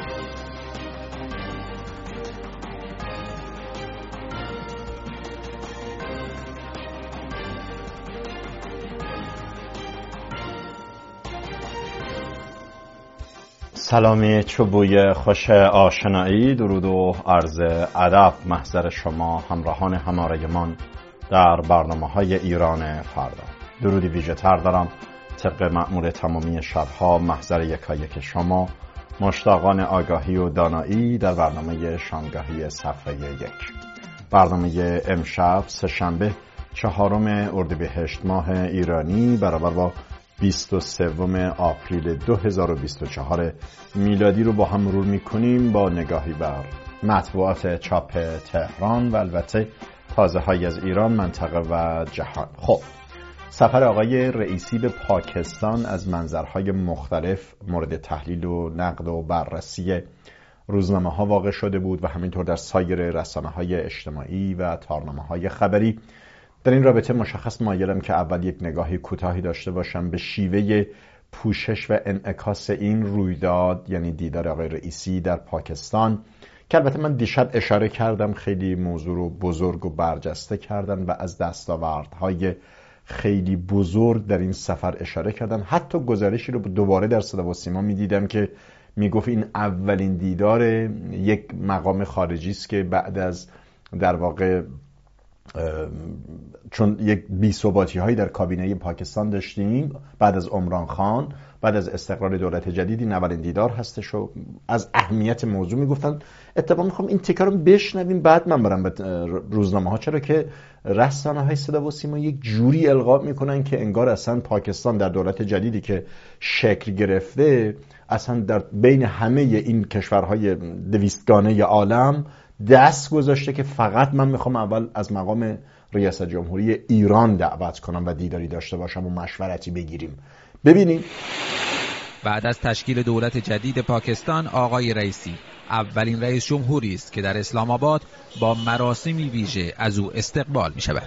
سلامی چوبوی خوش آشنایی، درود و عرض ادب محضر شما همراهان هماره‌مان در برنامه‌های ایران فردا. درودی ویژه تر دارم طبق مأمور تمامی شب‌ها محضر یکایک شما مشتاقان آگاهی و دانایی در برنامه شامگاهی صفحه 1. برنامه امشب سه‌شنبه 4 اردیبهشت ماه ایرانی برابر با 23 آپریل 2024 میلادی رو با هم مرور میکنیم با نگاهی بر مطبوعات چاپ تهران و البته تازه‌هایی از ایران، منطقه و جهان. خب، سفر آقای رئیسی به پاکستان از منظرهای مختلف مورد تحلیل و نقد و بررسی روزنامه‌ها واقع شده بود و همینطور در سایر رسانه‌های اجتماعی و تارنامه‌های خبری. در این رابطه مشخص مایلم که اول یک نگاهی کوتاهی داشته باشم به شیوه پوشش و انعکاس این رویداد، یعنی دیدار آقای رئیسی در پاکستان، که البته من دیشب اشاره کردم خیلی موضوع رو بزرگ و برجسته کردن و از دستاوردهای خیلی بزرگ در این سفر اشاره کردن. حتی گزارشی رو دوباره در صدا و سیما می‌دیدم که میگفت این اولین دیدار یک مقام خارجی است که بعد از در واقع چون یک بی‌ثباتی هایی در کابینه پاکستان داشتیم بعد از عمران خان، بعد از استقرار دولت جدیدی، این اولین دیدار هستش و از اهمیت موضوع میگفتن. اتفاقا میخوام این تیکر رو بشنویم بعد من برم به روزنامه ها، چرا که رسانه های صدا و سیما یک جوری القا میکنن که انگار اصلا پاکستان در دولت جدیدی که شکل گرفته اصلا در بین همه این کشورهای 200 گانه عالم دست گذاشته که فقط من میخوام اول از مقام ریاست جمهوری ایران دعوت کنم و دیداری داشته باشم و مشورتی بگیریم. ببینیم بعد از تشکیل دولت جدید پاکستان، آقای رئیسی اولین رئیس جمهوری است که در اسلام آباد با مراسمی ویژه از او استقبال میشود.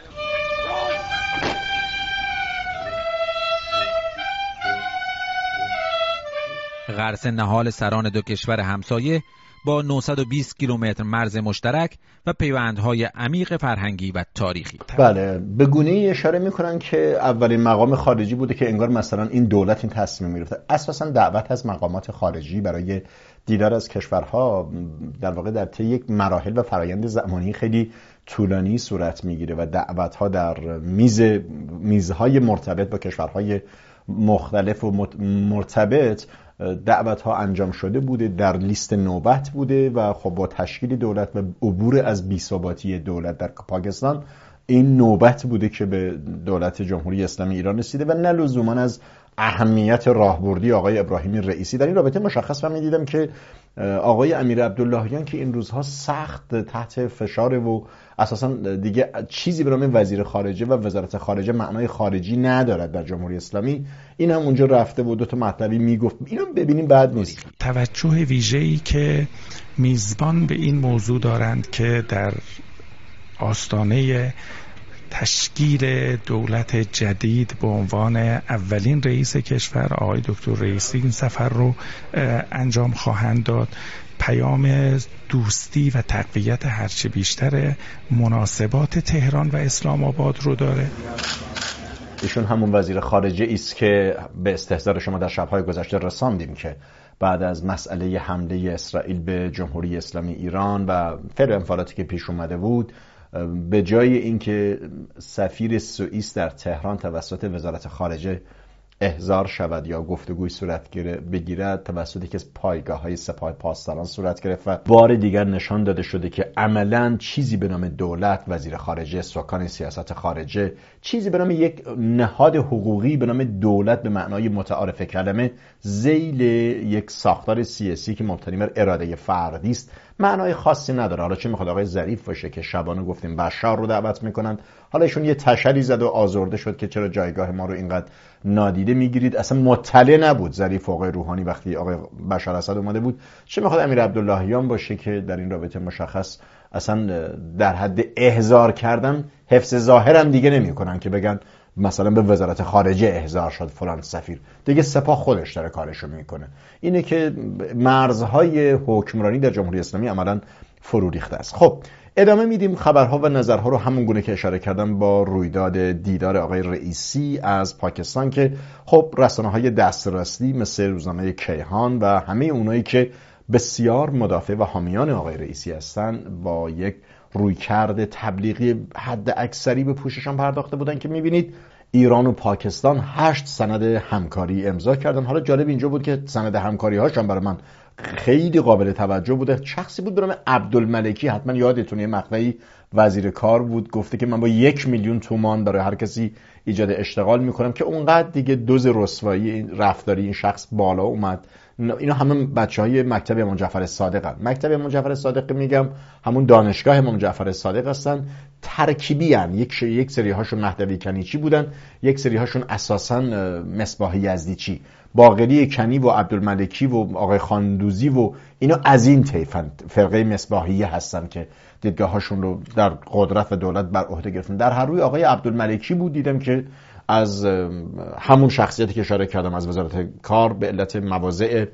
غرس نهال سران دو کشور همسایه با 920 کیلومتر مرز مشترک و پیوندهای عمیق فرهنگی و تاریخی. بله، به گونه‌ای اشاره میکنن که اولین مقام خارجی بوده که انگار مثلا این دولت این تصمیم میگرفته. اساسا دعوت از مقامات خارجی برای دیدار از کشورها در واقع در طی یک مراحل و فرایند زمانی خیلی طولانی صورت میگیره و دعوت‌ها در میزهای مرتبط با کشورهای مختلف و مرتبط دعوت ها انجام شده بوده، در لیست نوبت بوده و خب با تشکیل دولت و عبور از بی‌ثباتی دولت در پاکستان این نوبت بوده که به دولت جمهوری اسلامی ایران رسیده و نه لزوما از اهمیت راهبردی آقای ابراهیمی رئیسی. در این رابطه مشخص من دیدم که آقای امیر عبداللهیان که این روزها سخت تحت فشار و اساسا دیگه چیزی به نام وزیر خارجه و وزارت خارجه معنای خارجی ندارد در جمهوری اسلامی، این هم اونجا رفته و دو تا مطلبی میگفت. اینو ببینیم بعد نیست. توجه ویژه‌ای که میزبان به این موضوع دارند که در آستانه تشکیل دولت جدید به عنوان اولین رئیس کشور آقای دکتر رئیسی این سفر رو انجام خواهند داد، پیام دوستی و تقویت هرچه بیشتر مناسبات تهران و اسلام آباد رو داره. ایشون همون وزیر خارجه است که به استحضار شما در شب‌های گذشته رساندیم که بعد از مسئله حمله اسرائیل به جمهوری اسلامی ایران و فعل انفعالاتی که پیش اومده بود، به جای اینکه سفیر سوئیس در تهران توسط وزارت خارجه احضار شود یا گفتگوی صورت بگیرد، توسط یکی از پایگاه‌های سپاه پاسداران صورت گرفت و بار دیگر نشان داده شده که عملاً چیزی به نام دولت، وزیر خارجه، سکان سیاست خارجه، چیزی به نام یک نهاد حقوقی به نام دولت به معنای متعارف کلمه ذیل یک ساختار سیاسی که مبتنی بر اراده فردی است معنای خاصی نداره. حالا چه میخواد آقای ظریف باشه که شبانه گفتیم بشار رو دعوت میکنن، حالا ایشون یه تشری زد و آزرده شد که چرا جایگاه ما رو اینقدر نادیده میگیرید. اصلا مطلع نبود ظریف آقای روحانی وقتی آقای بشار اسد اومده بود. چه میخواد امیر عبداللهیان باشه که در این رابطه مشخص اصلا در حد احضار کردن، حفظ ظاهرم دیگه نمیکنن که بگن مثلا به وزارت خارجه احضار شد فلان سفیر، دیگه سپاه خودش داره کارشو میکنه. اینه که مرزهای حکمرانی در جمهوری اسلامی عملاً فرو ریخته است. خب ادامه میدیم خبرها و نظرها رو همون گونه که اشاره کردم با رویداد دیدار آقای رئیسی از پاکستان که خب رسانه‌های دسترسی مثل روزنامه کیهان و همه اونایی که بسیار مدافع و حامیان آقای رئیسی هستن با یک رویکرد تبلیغی حد اکثری به پوششان پرداخته بودن که میبینید ایران و پاکستان 8 سند همکاری امضا کردن. حالا جالب اینجا بود که سند همکاری هاشون برای من خیلی قابل توجه بوده. شخصی بود به نام عبدالملکی، حتما یادتونه، یه مقطعی وزیر کار بود، گفته که من با 1 میلیون تومان برای هر کسی ایجاد اشتغال میکنم که اونقدر دیگه دوز رسوایی رفتاری این شخص بالا اومد. اینا همه بچهای مکتب امام جعفر صادق هستن. مکتب امام جعفر صادق میگم همون دانشگاه امام جعفر صادق هستن، ترکیبی هن. یک سری هاشون مهدوی کنیچی بودن، یک سری هاشون اساسا مصباح یزدیچی. باقری کنی و عبدالملکی و آقای خاندوزی و اینا از این طیفن، فرقه مصباحیه هستن که دیدگاه هاشون رو در قدرت و دولت بر عهده گرفتن. در هر روی آقای عبدالملکی بود، دیدم که از همون شخصیتی که اشاره کردم از وزارت کار به علت مواضع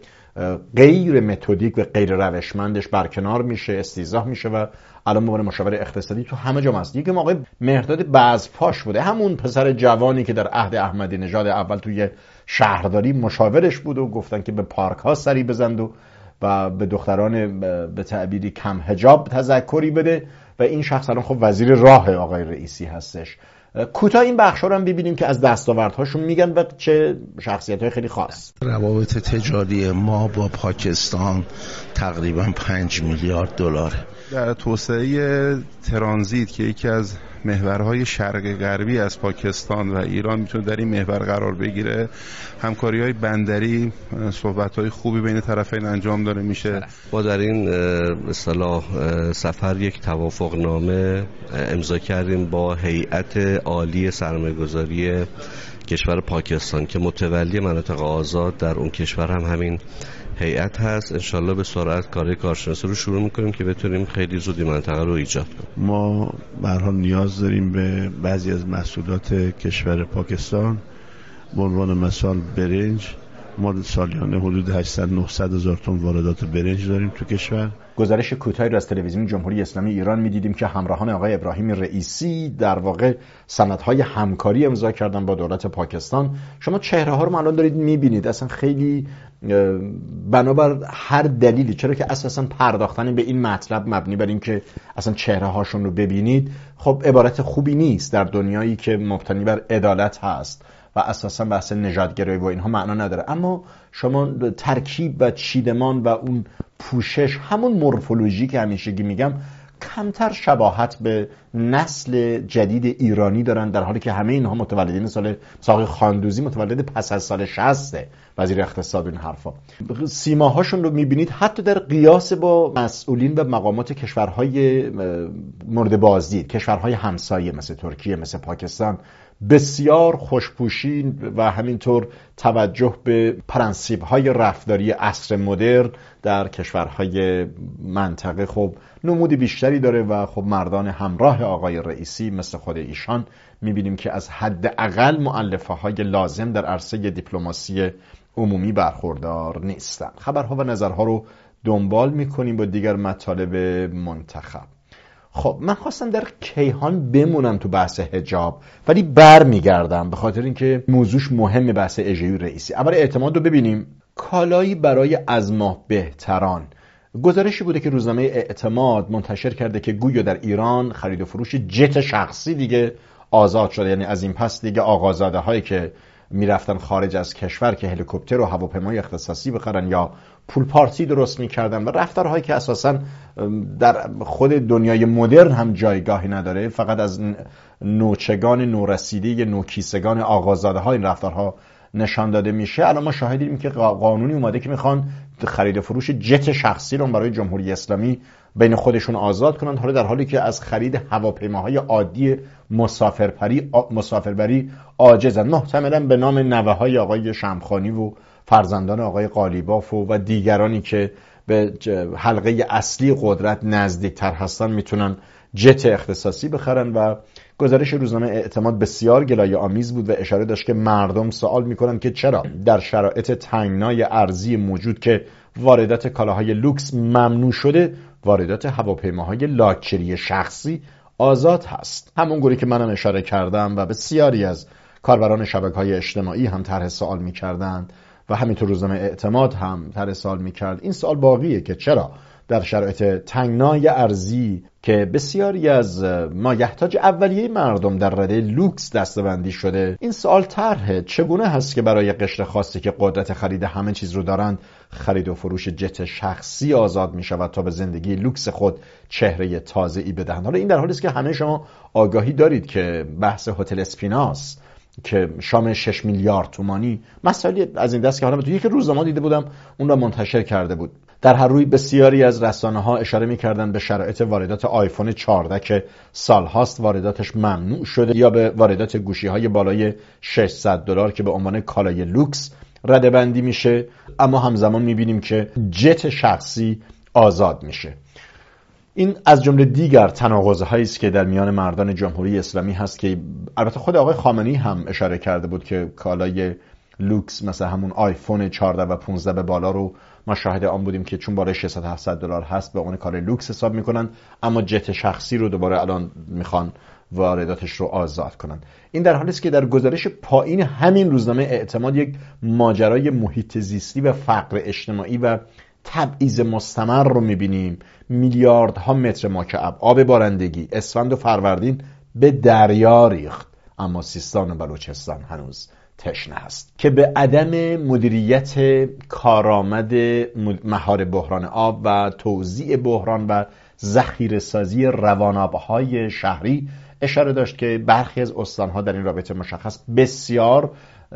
غیر متدیک و غیر روشمندش برکنار میشه، استیضاح میشه و الان به عنوان مشاور اقتصادی تو همه جا هست. یکی آقای مهرداد بزپاش بوده، همون پسر جوانی که در عهد احمدی نژاد اول توی شهرداری مشاورش بود و گفتن که به پارک ها سری بزند و به دختران به تعبیری کم حجاب تذکری بده و این شخص الان خب وزیر راه آقای رئیسی هستش. کوتاه این بخشا رو هم ببینیم که از دستاوردهاشون میگن و چه شخصیت‌های خیلی خاص. روابط تجاری ما با پاکستان تقریبا 5 میلیارد دلاره. در توسعه ترانزیت که یکی از محورهای شرق غربی از پاکستان و ایران میتونه در این محور قرار بگیره، همکاری‌های بندری، صحبت‌های خوبی بین طرفین انجام داره میشه. ما در این اصطلاح سفر یک توافقنامه امضا کردیم با هیئت عالی سرمایه‌گذاری کشور پاکستان که متولی مناطق آزاد در اون کشور هم همین هیئت هست. انشالله به سرعت کار کارشناسی رو شروع میکنیم که بتونیم خیلی زودی منطقه رو ایجاد کنیم. ما به هر حال نیاز داریم به بعضی از محصولات کشور پاکستان، به عنوان مثال برنج. ما سالیانه حدود 800-900 هزار تن واردات برنج داریم تو کشور. گزارش کوتاهی را از تلویزیون جمهوری اسلامی ایران می‌دیدیم که همراهان آقای ابراهیم رئیسی در واقع سندهای همکاری امضا کردن با دولت پاکستان. شما چهره‌ها رو الان دارید می‌بینید، اصلا خیلی بنابر هر دلیلی، چرا که اساسا پرداختن به این مطلب مبنی بر این که اصلا چهره‌هاشون رو ببینید خب عبارت خوبی نیست در دنیایی که مبتنی بر عدالت هست و اساسا بحث نژادگرایی و اینها معنا نداره. اما شما ترکیب و چیدمان و اون پوشش، همون مورفولوژی که همیشگی میگم، کمتر شباهت به نسل جدید ایرانی دارن، در حالی که همه اینها متولدین سال آقای خاندوزی متولد پس از سال 60 وزیر اقتصاد این حرفا. سیماهاشون رو میبینید حتی در قیاس با مسئولین و مقامات کشورهای مورد بازدید، کشورهای همسایه مثل ترکیه، مثل پاکستان، بسیار خوشپوشی و همینطور توجه به پرنسیب‌های رفتاری عصر مدرن در کشورهای منطقه خب نمود بیشتری داره و خب مردان همراه آقای رئیسی مثل خود ایشان می‌بینیم که از حداقل مؤلفه‌های لازم در عرصه دیپلماسی عمومی برخوردار نیستن. خبرها و نظرها رو دنبال می‌کنیم با دیگر مطالب منتخب. خب من خواستم در کیهان بمونم تو بحث حجاب، ولی برمیگردم به خاطر اینکه موضوعش مهمه، بحث اژه‌ای رئیسی. اول اعتماد رو ببینیم. کالایی برای از ماه بهتران. گزارشی بوده که روزنامه اعتماد منتشر کرده که گویا در ایران خرید و فروش جت شخصی دیگه آزاد شده، یعنی از این پس دیگه آقازاده هایی که میرفتن خارج از کشور که هلیکوپتر و هواپیمای اختصاصی بخرن یا پول پارتی درست میکردن و رفتارهایی که اساساً در خود دنیای مدرن هم جایگاهی نداره، فقط از نوچگان نورسیده نوکیسگان آقازاده ها این رفتارها نشان داده میشه. الان ما شاهدیم که قانونی اومده که میخوان خرید و فروش جت شخصی رو برای جمهوری اسلامی بین خودشون آزاد کنند، حالا در حالی که از خرید هواپیماهای عادی مسافربری عاجزند، محتملاً به نام نوه‌های آقای شمخانی و فرزندان آقای قالیباف و دیگرانی که به حلقه اصلی قدرت نزدیکتر هستن میتونن جت اختصاصی بخرن و گزارش روزنامه اعتماد بسیار گلایه آمیز بود و اشاره داشت که مردم سوال میکنن که چرا در شرایط تنگنای ارزی موجود که واردات کالاهای لوکس ممنوع شده، واردات هواپیماهای لاکچری شخصی آزاد هست. همون گونه که منم اشاره کردم و بسیاری از کاربران شبکه‌های اجتماعی هم طرح سوال می‌کردند و همینطور روزنامه اعتماد هم طرح سوال می‌کرد. این سوال باقیه که چرا در شرایط تنگنای ارزی که بسیاری از مایحتاج اولیه مردم در رده لوکس دسته‌بندی شده، این سوال طرحه چگونه هست که برای قشر خاصی که قدرت خرید همه چیز رو دارند، خرید و فروش جت شخصی آزاد می شود تا به زندگی لوکس خود چهره تازه‌ای بدهند. حالا این در حالی است که همه شما آگاهی دارید که بحث هتل اسپیناس که شام 6 میلیارد تومانی مسائلی از این دست که حالا تو یک روزنامه دیده بودم اون را منتشر کرده بود. در هر روی بسیاری از رسانه‌ها اشاره می‌کردند به شرایط واردات آیفون 14 که سال‌هاست وارداتش ممنوع شده، یا به واردات گوشی‌های بالای $600 که به عنوان کالای لوکس رده‌بندی میشه، اما همزمان می‌بینیم که جت شخصی آزاد میشه. این از جمله دیگر تناقض‌هایی است که در میان مردان جمهوری اسلامی هست که البته خود آقای خامنه‌ای هم اشاره کرده بود که کالای لوکس مثلا همون آیفون 14 و 15 به بالا رو ما شاهد آن بودیم که چون بالای $600-700 هست به اون کالای لوکس حساب میکنن، اما جت شخصی رو دوباره الان میخوان وارداتش رو آزاد کنن. این در حالی است که در گزارش پایین همین روزنامه اعتماد یک ماجرای محیط زیستی و فقر اجتماعی و تبعیض مستمر رو میبینیم. میلیاردها متر مکعب آب بارندگی اسفند و فروردین به دریا ریخت، اما سیستان و بلوچستان هنوز تشنه است که به عدم مدیریت کارآمد مهار بحران آب و توزیع بحران و ذخیره سازی روانابهای شهری اشاره داشت که برخی از استانها در این رابطه مشخص بسیار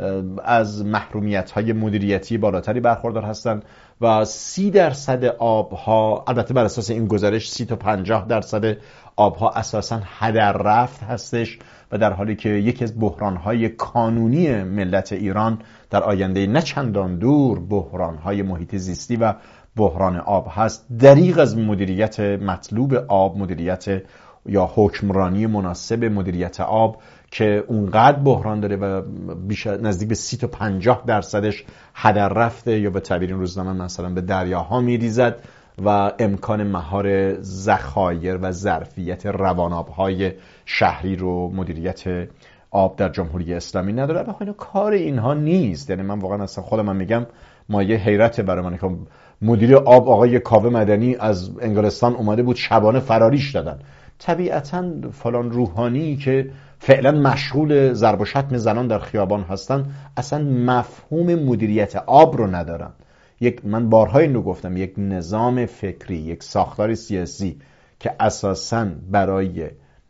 از محرومیت‌های مدیریتی بالاتری برخوردار هستند و 30% آبها، البته بر اساس این گزارش 30 تا 50% آبها اساساً هدر رفت هستش و در حالی که یکی از بحران‌های کانونی ملت ایران در آینده نه چندان دور بحران‌های محیط زیستی و بحران آب هست. دریغ از مدیریت مطلوب آب، مدیریت یا حکمرانی مناسب مدیریت آب که اونقدر بحران داره و نزدیک به 30 تا 50% هدر رفته یا به تعبیر این روزنامه مثلا به دریاها میریزد و امکان مهار ذخایر و ظرفیت روانابهای شهری رو مدیریت آب در جمهوری اسلامی نداره. بخاطر کار اینها نیست. یعنی من واقعا اصلا خودم میگم مایه حیرت برای من که مدیر آب آقای کاوه مدنی از انگلستان اومده بود، شبانه فراریش دادن. طبیعتاً فلان روحانی که فعلا مشغول ضرب و شتم زنان در خیابان هستن اصلا مفهوم مدیریت آب رو ندارن. من بارها این رو گفتم، یک نظام فکری، یک ساختار سیاسی که اساساً برای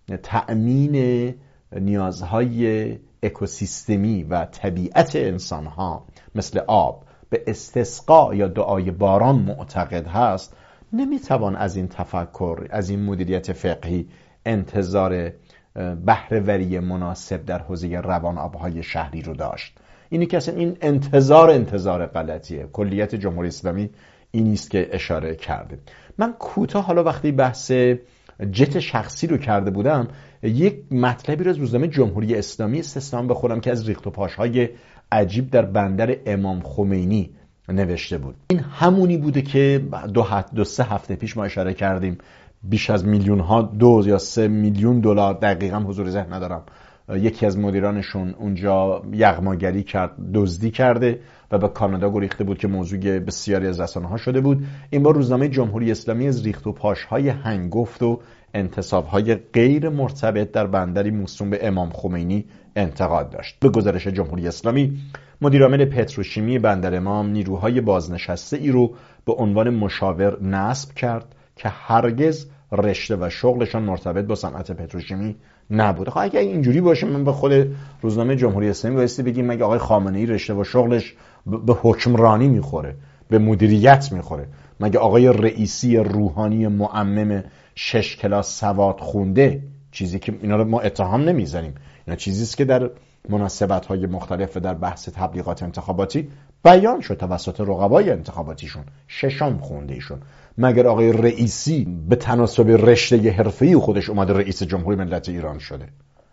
تأمین نیازهای اکوسیستمی و طبیعت انسانها مثل آب به استسقا یا دعای باران معتقد هست، نمیتوان از این تفکر، از این مدیریت فقهی انتظار بهره‌وری مناسب در حوزه روان آبهای شهری رو داشت. اینی که اصلا این انتظار غلطیه. کلیت جمهوری اسلامی این است که اشاره کرده. من کوتاه حالا وقتی بحث جت شخصی رو کرده بودم، یک مطلبی رو از روزنامه جمهوری اسلامی استثناء بخورم که از ریخت و پاش‌های عجیب در بندر امام خمینی نوشته بود. این همونی بوده که 2-3 هفته پیش ما اشاره کردیم. بیش از میلیون‌ها 2 یا 3 میلیون دلار، دقیقاً حضور ذهن ندارم، یکی از مدیرانشون اونجا یغماگری کرد، دزدی کرده و به کانادا گریخته بود که موضوع بسیاری از رسانه‌ها شده بود. این بار روزنامه جمهوری اسلامی از ریخت و پاش‌های هنگفت و انتصاب‌های غیر مرتبط در بندری موسوم به امام خمینی انتقاد داشت. به گزارش جمهوری اسلامی، مدیرعامل پتروشیمی بندر امام نیروهای بازنشسته ای رو به عنوان مشاور نصب کرد که هرگز رشته و شغلشان مرتبط با صنعت پتروشیمی نبوده. خب اگه اینجوری باشه، من به خود روزنامه جمهوری اسلامی بایستی بگیم مگه آقای خامنه‌ای رشته و شغلش به حکمرانی میخوره، به مدیریت میخوره؟ مگه آقای رئیسی روحانی معمم 6 کلاس سواد خونده، چیزی که اینا رو ما اتهام نمیزنیم، اینا چیزی است که در مناسبت‌های مختلف و در بحث تبلیغات انتخاباتی بیان شد توسط رقبای انتخاباتیشون، 6ام خونده ایشون. مگر آقای رئیسی به تناسب رشته حرفه‌ای خودش اومده رئیس جمهوری ملت ایران شده؟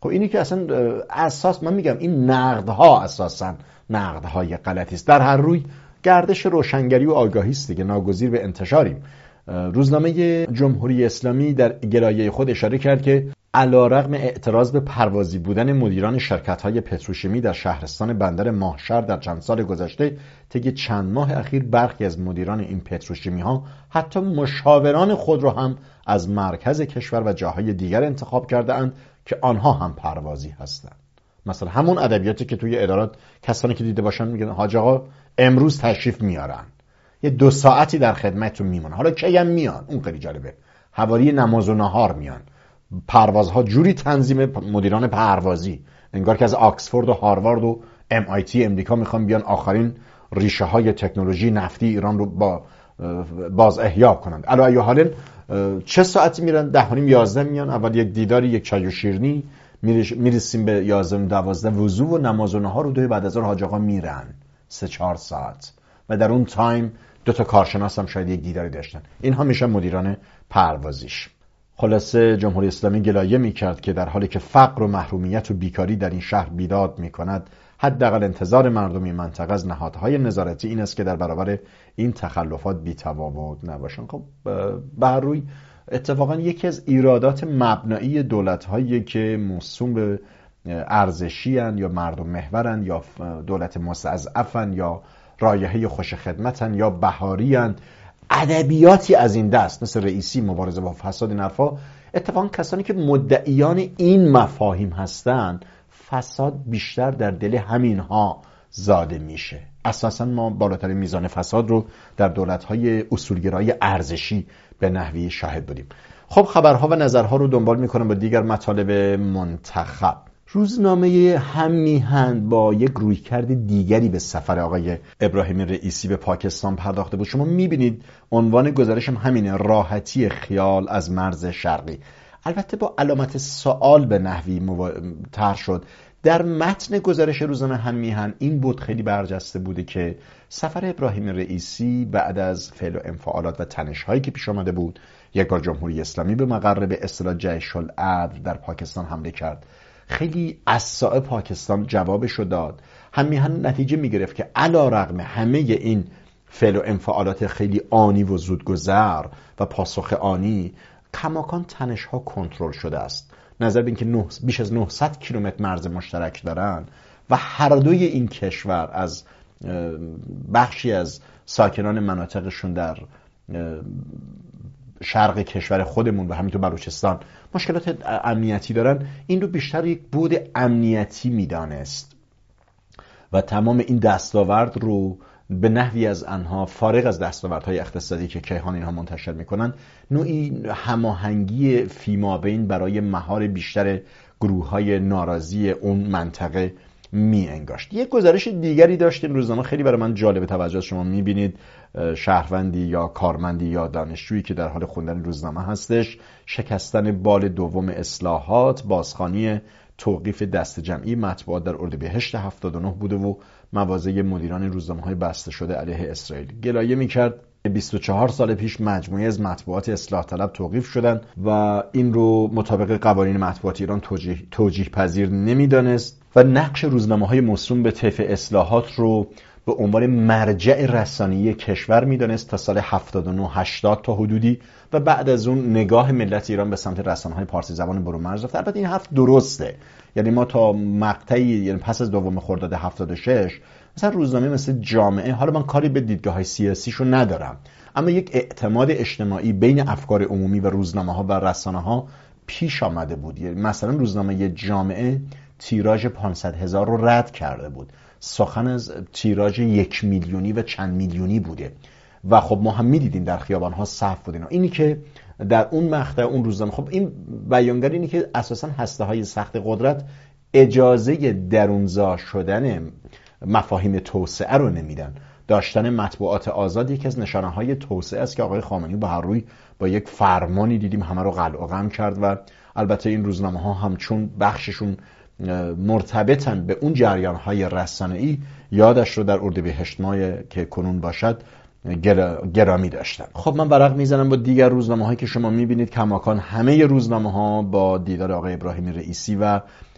خب اینی که اصلا اساس، من میگم این نقدها اساسا نقدهای غلطی است. در هر روی گردش روشنگری و آگاهی است دیگه، ناگزیر به انتشاریم. روزنامه جمهوری اسلامی در گلایه خود اشاره کرد که علیرغم اعتراض به پروازی بودن مدیران شرکت‌های پتروشیمی در شهرستان بندر ماهشهر در چند سال گذشته، طی چند ماه اخیر برخی از مدیران این پتروشیمی‌ها حتی مشاوران خود را هم از مرکز کشور و جاهای دیگر انتخاب کرده‌اند که آنها هم پروازی هستند. مثلا همون ادبیاتی که توی ادارات کسانی که دیده باشن میگن حاج آقا امروز تشریف میارن، یه 2 ساعتی در خدمتتون میمونن. حالا کی هم میان؟ اون خیلی جالبه. حوالی نماز و نهار میان. پروازها جوری تنظیم، مدیران پروازی انگار که از آکسفورد و هاروارد و MIT امریکا میخوان بیان آخرین ریشه های تکنولوژی نفتی ایران رو باز احیا کنند. علی ای حال چه ساعتی میرن؟ 10:30-11 میان. اول یک دیداری، یک چای و شیرینی، میرسیم به 11-12 وضو و نماز و نهار و 2 بعد از ظهر حاج آقا میرن 3-4 ساعت و در اون تایم 2 تا کارشناس هم شاید یک دیداری داشتن. اینها میشن مدیران پروازیش. خلاصه جمهوری اسلامی گلایه میکرد که در حالی که فقر و محرومیت و بیکاری در این شهر بیداد میکند، حداقل انتظار مردم این منطقه از نهادهای نظارتی این است که در برابر این تخلفات بی‌تفاوت نباشند. خب به هر روی اتفاقا یکی از ایرادات مبنایی دولت‌هایی که موسوم به ارزشی ان یا مردم محورن یا دولت مستضعفن یا رایحه خوش خدمتن یا بهاری ان، ادبیاتی از این دست مثل رئیسی، مبارزه با فساد، این حرفا، اتفاقا کسانی که مدعیان این مفاهیم هستند، فساد بیشتر در دل همینها زاده میشه. اساسا ما بالاترین میزان فساد رو در دولت‌های اصولگرای ارزشی به نحوی شاهد بودیم. خب خبرها و نظرها رو دنبال میکنم با دیگر مطالب منتخب. روزنامه هم میهن با یک رویکرد دیگری به سفر آقای ابراهیمی رئیسی به پاکستان پرداخته بود. شما میبینید عنوان گزارش هم همینه، راحتی خیال از مرز شرقی. البته با علامت سوال به نحوی طرح شد. در متن گزارش روزنامه هم میهن این بود خیلی برجسته بوده که سفر ابراهیم رئیسی بعد از فعل و انفعالات و تنش‌هایی که پیش آمده بود، یک بار جمهوری اسلامی به مقر به اصطلاح جیش العدل در پاکستان حمله کرد. خیلی عصا پاکستان جوابشو داد. هم میهن نتیجه میگرفت که علیرغم همه این فعل و انفعالات خیلی آنی و زودگذر و پاسخ آنی، کماکان تنش‌ها کنترل شده است. نظر به اینکه بیش از 900 کیلومتر مرز مشترک دارن و هر دوی این کشور از بخشی از ساکنان مناطقشون در شرق کشور خودمون و همینطور بلوچستان مشکلات امنیتی دارن، این رو بیشتر یک بود امنیتی میدانست و تمام این دستاورد رو به نحوی از آنها، فارغ از دستاوردهای اقتصادی که کیهان اینها منتشر میکنن، نوعی هماهنگی فیمابین برای مهار بیشتر گروه‌های ناراضی اون منطقه می انگاشت. یک گزارش دیگری داشت این روزنامه، خیلی برای من جالب توجه. شما میبینید شهروندی یا کارمندی یا دانشجویی که در حال خوندن روزنامه هستش، شکستن بال دوم اصلاحات، بازخوانی توقیف دست جمعی مطبوعات در اردیبهشت 79 بوده و مواضع مدیران روزنامه‌های بسته شده علیه اسرائیل. گلایه میکرد 24 سال پیش مجموعه از مطبوعات اصلاح طلب توقیف شدن و این رو مطابق قوانین مطبوعات ایران توجیه پذیر نمیدانست و نقش روزنامه‌های موسوم به طیف اصلاحات رو به عنوان مرجع رسانه‌ای کشور میدانست تا سال 79-80 تا حدودی و بعد از اون نگاه ملت ایران به سمت رسانه‌های پارسی زبان برومرز رفت. البته این حرف درسته، یعنی ما تا مقطعی، یعنی پس از دوم خرداد 76 مثلا روزنامه مثل جامعه، حالا من کاری به دیدگاه‌های سیاسیشو ندارم، اما یک اعتماد اجتماعی بین افکار عمومی و روزنامه‌ها و رسانه‌ها پیش آمده بود. یعنی مثلا روزنامه جامعه تیراژ 500,000 رو رد کرده بود، سخن از تیراژ 1 میلیونی و چند میلیونی بوده و خب ما هم می‌دیدیم در خیابان‌ها صف بودن. اینی که در اون مقطع اون روزنامه، خب این بیانگر اینی که اساساً هسته‌های سخت قدرت اجازه درونزا شدن مفاهیم توسعه رو نمیدن. داشتن مطبوعات آزاد یکی از نشانه‌های توسعه است که آقای خامنه‌ای به هر روی با یک فرمانی دیدیم همه رو قلع و قم کرد و البته این روزنامه‌ها هم چون بخششون مرتبطن به اون جریان‌های رسانه‌ای، یادش رو در اردیبهشت ماه که کنون باشد گرامی داشتن. خب من ورق میزنم با دیگر روزنامه‌هایی که شما می‌بینید کماکان همه روزنامه‌ها با دیدار آقای ابراهیمی رئیسی و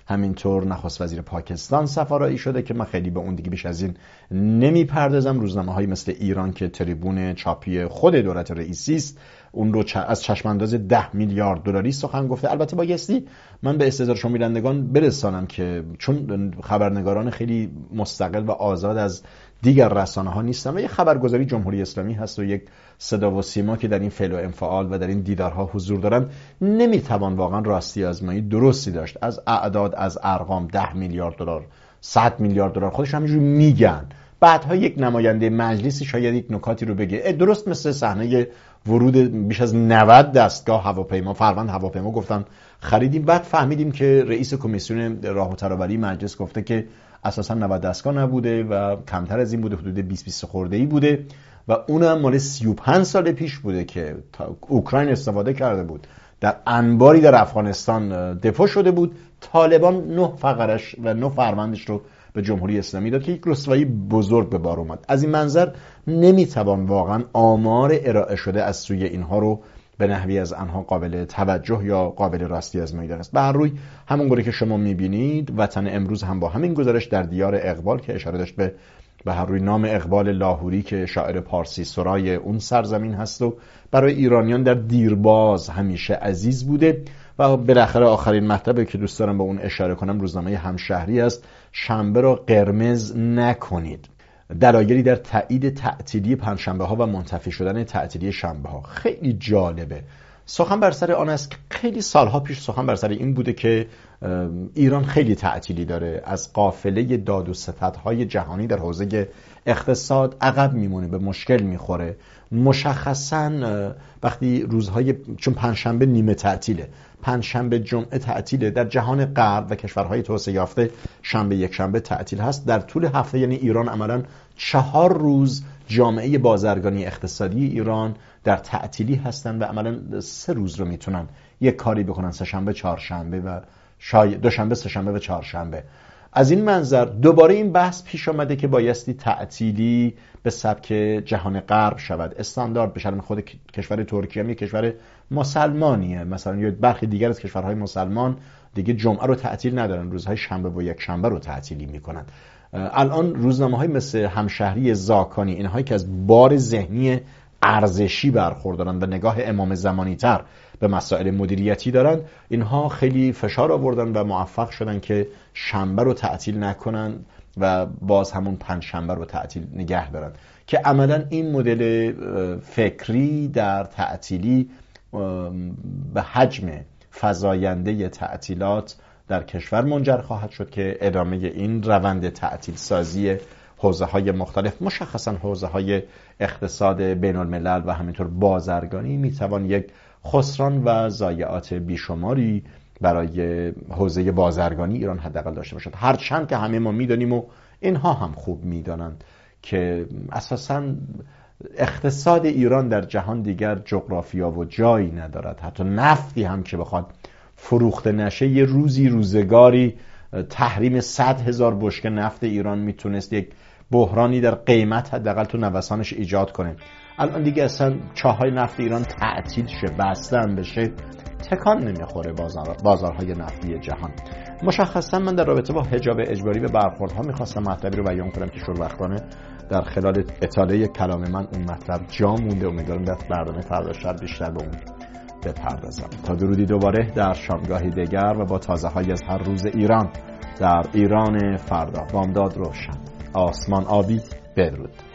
همینطور نخست وزیر پاکستان سفارایی شده که من خیلی به اون دیگه بیش از این نمیپردازم. روزنامه‌های مثل ایران که تریبون چاپی خود دولت رئیسی است اون رو از چشمانداز 10 میلیارد دلاری سخن گفته. البته بایستی من به استحضار شما بینندگان برسانم که چون خبرنگاران خیلی مستقل و آزاد از دیگر رسانه‌ها نیستن و یک خبرگزاری جمهوری اسلامی هست و یک صدا و سیما که در این فعل و انفعال و در این دیدارها حضور دارن، نمیتوان واقعا راستی آزمایی درستی داشت. از اعداد، از ارقام، 10 میلیارد دلار، 100 میلیارد دلار خودش همینجوری میگن، بعدها یک نماینده مجلسی شاید یک نکاتی رو بگه. درست مثل صحنه ورود بیش از 90 دستگاه هواپیما، فروند هواپیما گفتن خریدیم، بعد فهمیدیم که رئیس کمیسیون راه و ترابری مجلس گفته که اساسا 90 دستگاه نبوده و کمتر از این بوده، حدود 20-20 خورده‌ای بوده و اونم مال 35 سال پیش بوده که اوکراین استفاده کرده بود، در انباری در افغانستان دپو شده بود. طالبان 9 فقرش و 9 فروندش رو به جمهوری اسلامی داد که یک رسوایی بزرگ به بار اومد. از این منظر نمیتوان واقعا آمار ارائه شده از سوی اینها رو به نحوی از آنها قابل توجه یا قابل راستی آزمایی دانست. به هر روی همون که شما میبینید وطن امروز هم با همین گزارش در دیار اقبال که اشاره داشت به هر روی نام اقبال لاهوری که شاعر پارسی سرای اون سرزمین هست و برای ایرانیان در دیرباز همیشه عزیز بوده. و بالاخره آخرین مطلبی که دوست دارم به اون اشاره کنم روزنامه همشهری است: شنبه را قرمز نکنید. دلایلی در تایید تعطیلی پنجشنبه ها و منتفی شدن تعطیلی شنبه ها. خیلی جالبه. سخن بر سر آن است که خیلی سالها پیش سخن بر سر این بوده که ایران خیلی تعطیلی داره، از قافله داد و ستدهای جهانی در حوزه اقتصاد عقب میمونه، به مشکل میخوره. مشخصاً وقتی روزهای، چون پنجشنبه نیمه تعطیله، پنجشنبه جمعه تعطیله، در جهان غرب و کشورهای توسعه یافته شنبه یک شنبه تعطیل هست. در طول هفته یعنی ایران عملاً 4 روز جامعه بازرگانی اقتصادی ایران در تعطیلی هستن و عملاً 3 روز رو میتونن یک کاری بکنن: سه‌شنبه، چهارشنبه و دوشنبه، سه‌شنبه و چهارشنبه. از این منظر دوباره این بحث پیش آمده که بایستی تعطیلی به سبک جهان غرب شود، استاندارد بشه. خود کشور ترکیه هم یک کشور مسلمانیه، مثلا یا برخی دیگر از کشورهای مسلمان دیگه جمعه رو تعطیل ندارن، روزهای شنبه و یک شنبه رو تعطیلی میکنن. الان روزنامه‌های مثل همشهری، زاکانی، اینهایی که از بار ذهنی ارزشی برخوردارن و نگاه امام زمانی تر به مسائل مدیریتی دارن، اینها خیلی فشار آوردن و موفق شدن که شنبه رو تعطیل نکنن و باز همون پنجشنبه رو تعطیل نگه دارن که عملا این مدل فکری در تعطیلی به حجم فزاینده تعطیلات در کشور منجر خواهد شد که ادامه این روند تعطیل سازی حوزه‌های مختلف، مشخصاً حوزه‌های اقتصاد بین الملل و همینطور بازرگانی، میتوان یک خسران و ضایعات بیشماری برای حوزه بازرگانی ایران حداقل داشته باشد. هرچند که همه ما میدانیم و اینها هم خوب میدانند که اساساً اقتصاد ایران در جهان دیگر جغرافیا و جایی ندارد. حتی نفتی هم که بخواد فروخته نشه، یه روزگاری تحریم 100,000 بشکه نفت ایران میتونست یک بحرانی در قیمت حداقل تو نوسانش ایجاد کنه. الان دیگه اصلا چاهای نفت ایران تعطیل شه، بستن بشه، تکان نمیخوره بازارهای نفتی جهان. مشخصا من در رابطه با حجاب اجباری و برخوردها میخواستم مطلبی رو بیان کنم که شوربختانه در خلال اطاله کلام من اون مطلب جا مونده. امیدوارم در برنامه فردا شب بیشتر به اون بپردازم. تا درودی دوباره در شامگاهی دیگر و با تازه‌هایی از هر روز ایران در ایران فردا. بامداد روشن، آسمان آبی. بدرود.